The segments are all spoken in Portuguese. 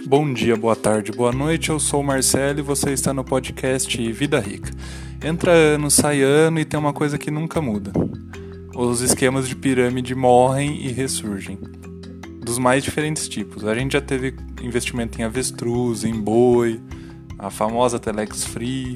Bom dia, boa tarde, boa noite, eu sou o Marcelo e você está no podcast Vida Rica. Entra ano, sai ano e tem uma coisa que nunca muda. Os esquemas de pirâmide morrem e ressurgem. Dos mais diferentes tipos. A gente já teve investimento em avestruz, em boi, a famosa Telex Free.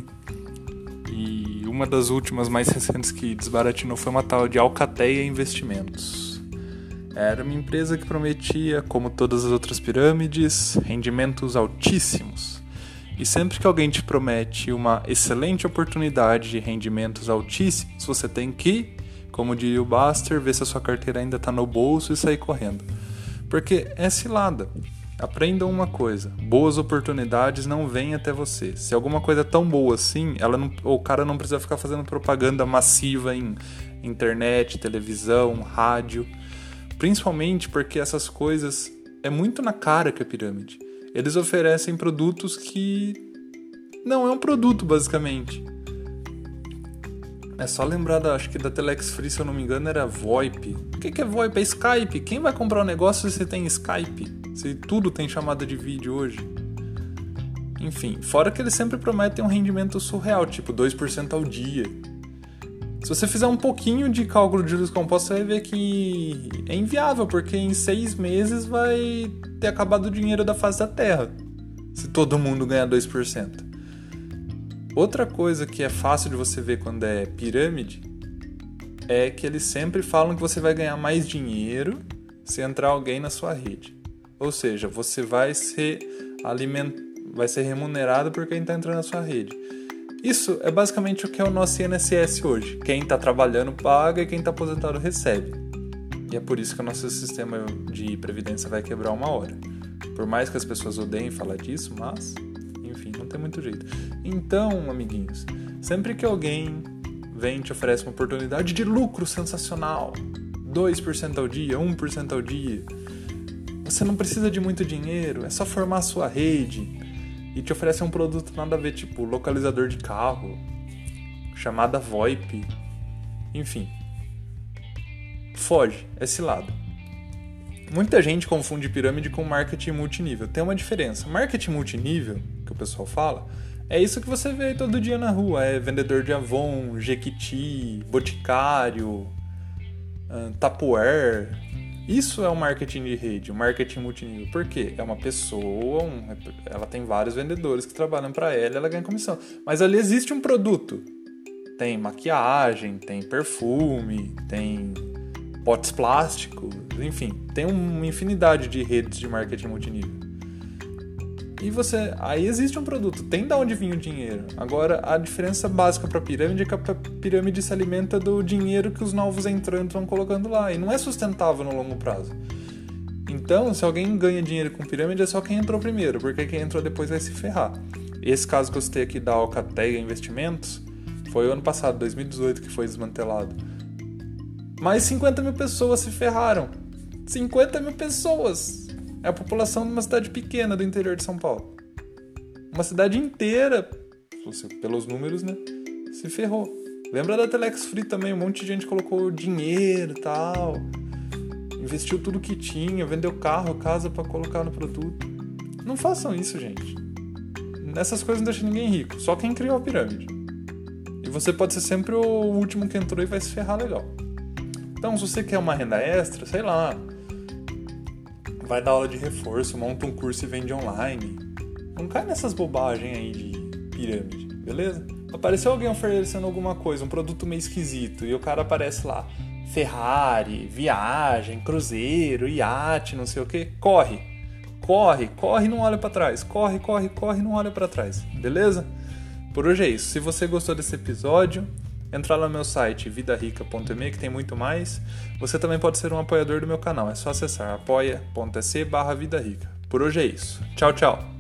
E uma das últimas mais recentes que desbaratinou foi uma tal de Alcateia Investimentos. Era uma empresa que prometia, como todas as outras pirâmides, rendimentos altíssimos. E sempre que alguém te promete uma excelente oportunidade de rendimentos altíssimos, você tem que, como diria o Buster, ver se a sua carteira ainda está no bolso e sair correndo. Porque é cilada. Aprendam uma coisa, boas oportunidades não vêm até você. Se alguma coisa é tão boa assim, o cara não precisa ficar fazendo propaganda massiva em internet, televisão, rádio. Principalmente porque essas coisas é muito na cara que é pirâmide. Eles oferecem produtos que não é um produto, basicamente. É só lembrar, acho que da Telex Free, se eu não me engano, era VoIP. O que é VoIP? É Skype. Quem vai comprar um negócio se você tem Skype? Se tudo tem chamada de vídeo hoje. Enfim, fora que eles sempre prometem um rendimento surreal, tipo 2% ao dia. Se você fizer um pouquinho de cálculo de juros compostos, você vai ver que é inviável, porque em 6 meses vai ter acabado o dinheiro da face da Terra, se todo mundo ganhar 2%. Outra coisa que é fácil de você ver quando é pirâmide é que eles sempre falam que você vai ganhar mais dinheiro se entrar alguém na sua rede. Ou seja, você vai ser remunerado por quem está entrando na sua rede. Isso é basicamente o que é o nosso INSS hoje. Quem está trabalhando paga e quem está aposentado recebe. E é por isso que o nosso sistema de previdência vai quebrar uma hora. Por mais que as pessoas odeiem falar disso, mas, enfim, não tem muito jeito. Então, amiguinhos, sempre que alguém vem e te oferece uma oportunidade de lucro sensacional, 2% ao dia, 1% ao dia, você não precisa de muito dinheiro, é só formar a sua rede. E te oferece um produto nada a ver, tipo localizador de carro, chamada VoIP, enfim. Foge, é cilado. Muita gente confunde pirâmide com marketing multinível. Tem uma diferença. Marketing multinível, que o pessoal fala, é isso que você vê todo dia na rua. É vendedor de Avon, Jequiti, Boticário, Tupperware. Isso é o marketing de rede, o marketing multinível. Por quê? É uma pessoa, ela tem vários vendedores que trabalham para ela ganha comissão. Mas ali existe um produto. Tem maquiagem, tem perfume, tem potes plásticos, enfim. Tem uma infinidade de redes de marketing multinível. E aí existe um produto, tem de onde vir o dinheiro. Agora, a diferença básica para a pirâmide é que a pirâmide se alimenta do dinheiro que os novos entrantes vão colocando lá. E não é sustentável no longo prazo. Então, se alguém ganha dinheiro com pirâmide, é só quem entrou primeiro, porque quem entrou depois vai se ferrar. Esse caso que eu citei aqui da Alcateia Investimentos foi o ano passado, 2018, que foi desmantelado. Mais 50 mil pessoas se ferraram. 50 mil pessoas! É a população de uma cidade pequena do interior de São Paulo. Uma cidade inteira, pelos números, né, se ferrou. Lembra da Telex Free também? Um monte de gente colocou dinheiro e tal. Investiu tudo que tinha, vendeu carro, casa para colocar no produto. Não façam isso, gente. Essas coisas não deixam ninguém rico. Só quem criou a pirâmide. E você pode ser sempre o último que entrou e vai se ferrar legal. Então, se você quer uma renda extra, sei lá, vai dar aula de reforço, monta um curso e vende online. Não cai nessas bobagens aí de pirâmide, beleza? Apareceu alguém oferecendo alguma coisa, um produto meio esquisito, e o cara aparece lá, Ferrari, viagem, cruzeiro, iate, não sei o que, corre, não olha pra trás, corre, não olha pra trás, beleza? Por hoje é isso. Se você gostou desse episódio, entra lá no meu site vidarica.me que tem muito mais. Você também pode ser um apoiador do meu canal. É só acessar apoia.se/vidarica. Por hoje é isso. Tchau, tchau.